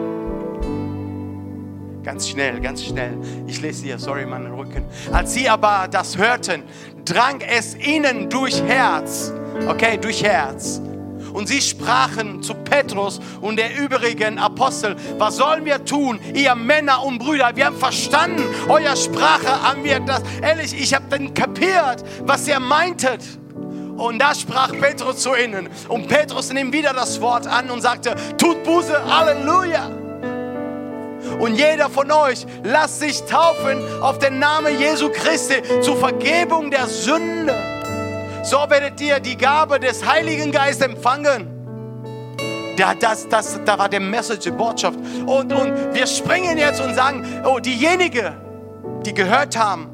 Ganz schnell, ganz schnell. Ich lese hier, sorry, meinen Rücken. Als sie aber das hörten, drang es ihnen durch Herz. Okay, durch Herz. Und sie sprachen zu Petrus und der übrigen Apostel: Was sollen wir tun, ihr Männer und Brüder? Wir haben verstanden, eure Sprache haben wir das. Ehrlich, ich habe dann kapiert, was ihr meintet. Und da sprach Petrus zu ihnen. Und Petrus nimmt wieder das Wort an und sagte: Tut Buße, Halleluja. Und jeder von euch lasst sich taufen auf den Namen Jesu Christi zur Vergebung der Sünde. So werdet ihr die Gabe des Heiligen Geistes empfangen. Da, das, das, da war der Message, die Botschaft. Und, und wir springen jetzt und sagen, oh, diejenigen, die gehört haben,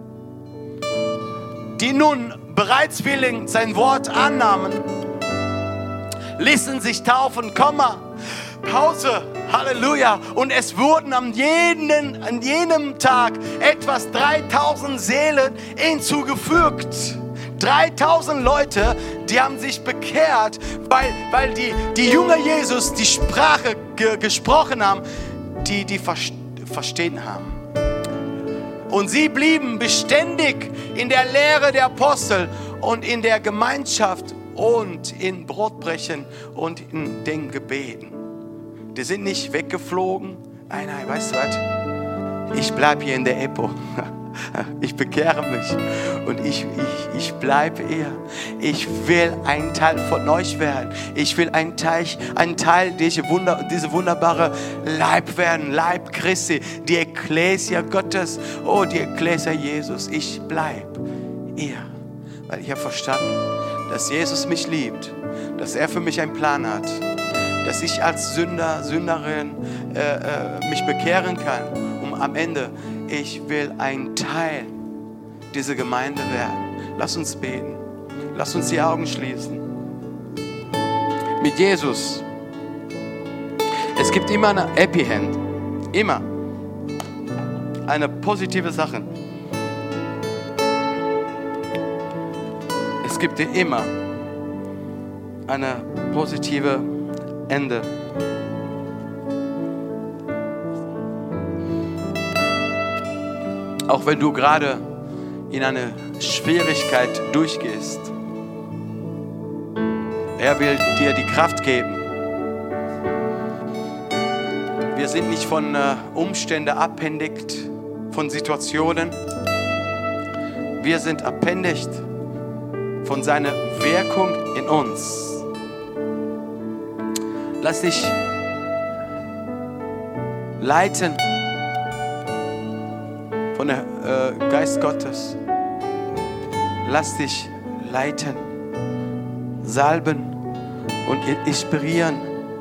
die nun bereitwillig sein Wort annahmen, ließen sich taufen, Komma, Pause, Halleluja. Und es wurden an, jeden, an jenem Tag etwas dreitausend Seelen hinzugefügt. dreitausend Leute, die haben sich bekehrt, weil, weil die, die Jünger Jesus die Sprache ge- gesprochen haben, die die ver- verstehen haben. Und sie blieben beständig in der Lehre der Apostel und in der Gemeinschaft und in Brotbrechen und in den Gebeten. Die sind nicht weggeflogen. Nein, nein, weißt du was? Ich bleibe hier in der Epo. Ich bekehre mich und ich, ich, ich bleibe hier. Ich will ein Teil von euch werden. Ich will ein Teil, ein Teil dieser Wunder, diese wunderbare Leib werden, Leib Christi, die Ekklesia Gottes, oh, die Ekklesia Jesus. Ich bleibe hier, weil ich habe verstanden, dass Jesus mich liebt, dass er für mich einen Plan hat, dass ich als Sünder, Sünderin äh, äh, mich bekehren kann, um am Ende ich will ein Teil dieser Gemeinde werden. Lass uns beten. Lass uns die Augen schließen. Mit Jesus. Es gibt immer eine Happy Hand. Immer. Eine positive Sache. Es gibt immer eine positive Ende. Auch wenn du gerade in eine Schwierigkeit durchgehst, er will dir die Kraft geben. Wir sind nicht von äh, Umständen abhängig, von Situationen. Wir sind abhängig von seiner Wirkung in uns. Lass dich leiten von der äh, Geist Gottes. Lass dich leiten, salben und inspirieren.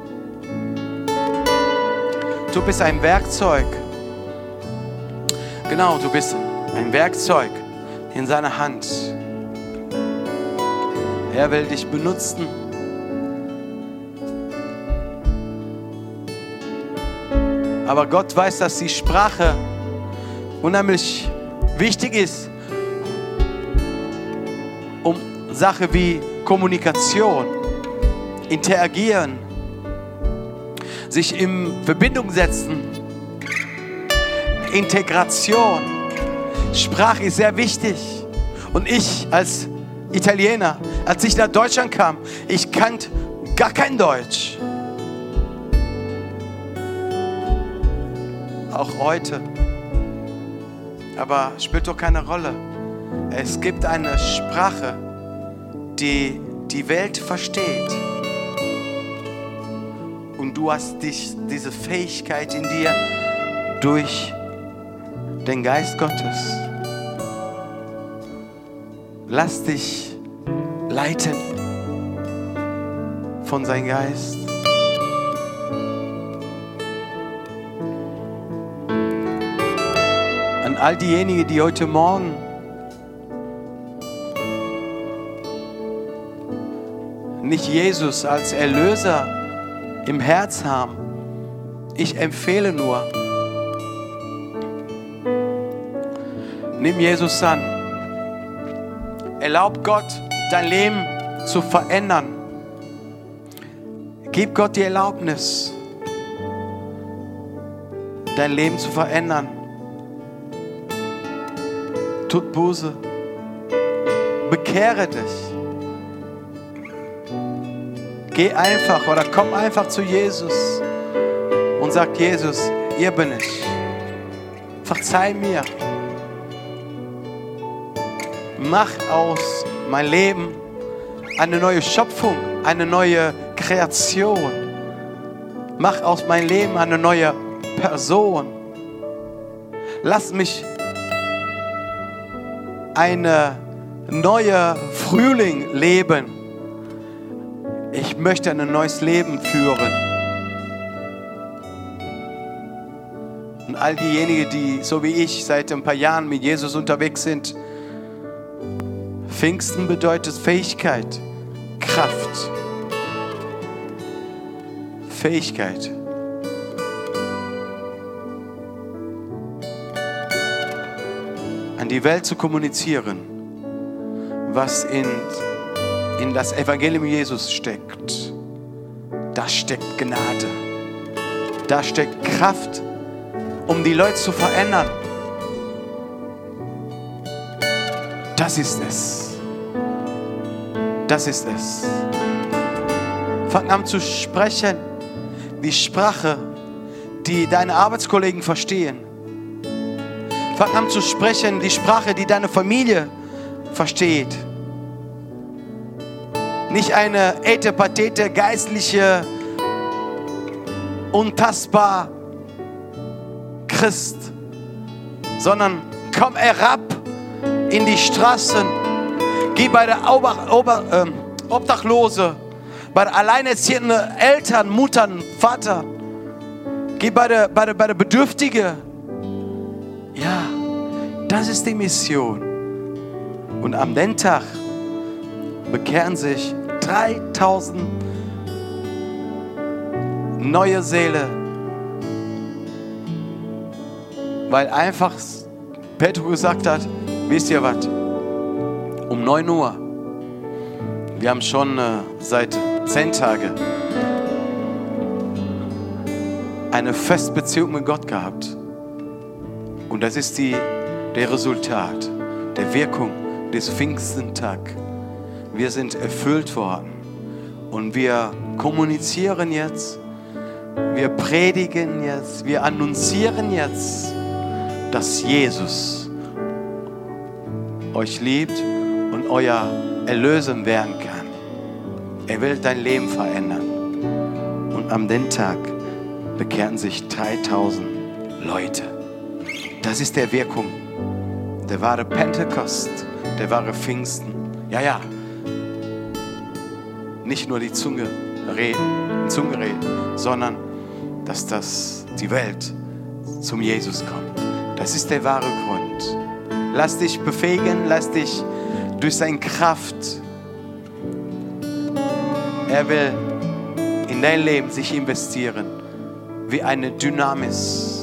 Du bist ein Werkzeug. Genau, du bist ein Werkzeug in seiner Hand. Er will dich benutzen. Aber Gott weiß, dass die Sprache unheimlich wichtig ist, um Sachen wie Kommunikation, Interagieren, sich in Verbindung setzen, Integration. Sprache ist sehr wichtig. Und ich als Italiener, als ich nach Deutschland kam, ich kannte gar kein Deutsch. Auch heute. Aber spielt doch keine Rolle. Es gibt eine Sprache, die die Welt versteht. Und du hast dich, diese Fähigkeit in dir durch den Geist Gottes. Lass dich leiten von seinem Geist. An all diejenigen, die heute Morgen nicht Jesus als Erlöser im Herz haben. Ich empfehle nur, nimm Jesus an. Erlaub Gott, dein Leben zu verändern. Gib Gott die Erlaubnis, dein Leben zu verändern. Tut Buße. Bekehre dich. Geh einfach oder komm einfach zu Jesus und sag: Jesus, hier bin ich. Verzeih mir. Mach aus mein Leben eine neue Schöpfung, eine neue Kreation. Mach aus meinem Leben eine neue Person. Lass mich eine neue Frühling leben. Ich möchte ein neues Leben führen. Und all diejenigen, die so wie ich seit ein paar Jahren mit Jesus unterwegs sind, Pfingsten bedeutet Fähigkeit, Kraft, Fähigkeit. An die Welt zu kommunizieren, was in in das Evangelium Jesus steckt. Da steckt Gnade. Da steckt Kraft, um die Leute zu verändern. Das ist es. Das ist es. Fang an zu sprechen, die Sprache, die deine Arbeitskollegen verstehen. Fang an zu sprechen, die Sprache, die deine Familie versteht. Nicht eine etepatete, geistliche, untastbar Christ, sondern komm herab in die Straßen, geh bei der Ober, Ober, äh, Obdachlose, bei der alleinerziehenden Eltern, Muttern, Vater, geh bei der, bei der, bei der Bedürftigen. Ja, das ist die Mission. Und am den Tag bekehren sich dreitausend neue Seelen, weil einfach Petrus gesagt hat, wisst ihr was, um neun Uhr, wir haben schon äh, seit zehn Tagen eine Festbeziehung mit Gott gehabt. Und das ist die, der Resultat, der Wirkung des Pfingsttag. Wir sind erfüllt worden und wir kommunizieren jetzt, wir predigen jetzt, wir annoncieren jetzt, dass Jesus euch liebt und euer Erlöser werden kann. Er will dein Leben verändern. Und am den Tag bekehren sich dreitausend Leute. Das ist der Wirkung, der wahre Pentekost, der wahre Pfingsten. Ja, ja. Nicht nur die Zunge reden, Zunge reden, sondern dass das die Welt zum Jesus kommt. Das ist der wahre Grund. Lass dich befähigen, lass dich durch seine Kraft. Er will in dein Leben sich investieren wie eine Dynamis.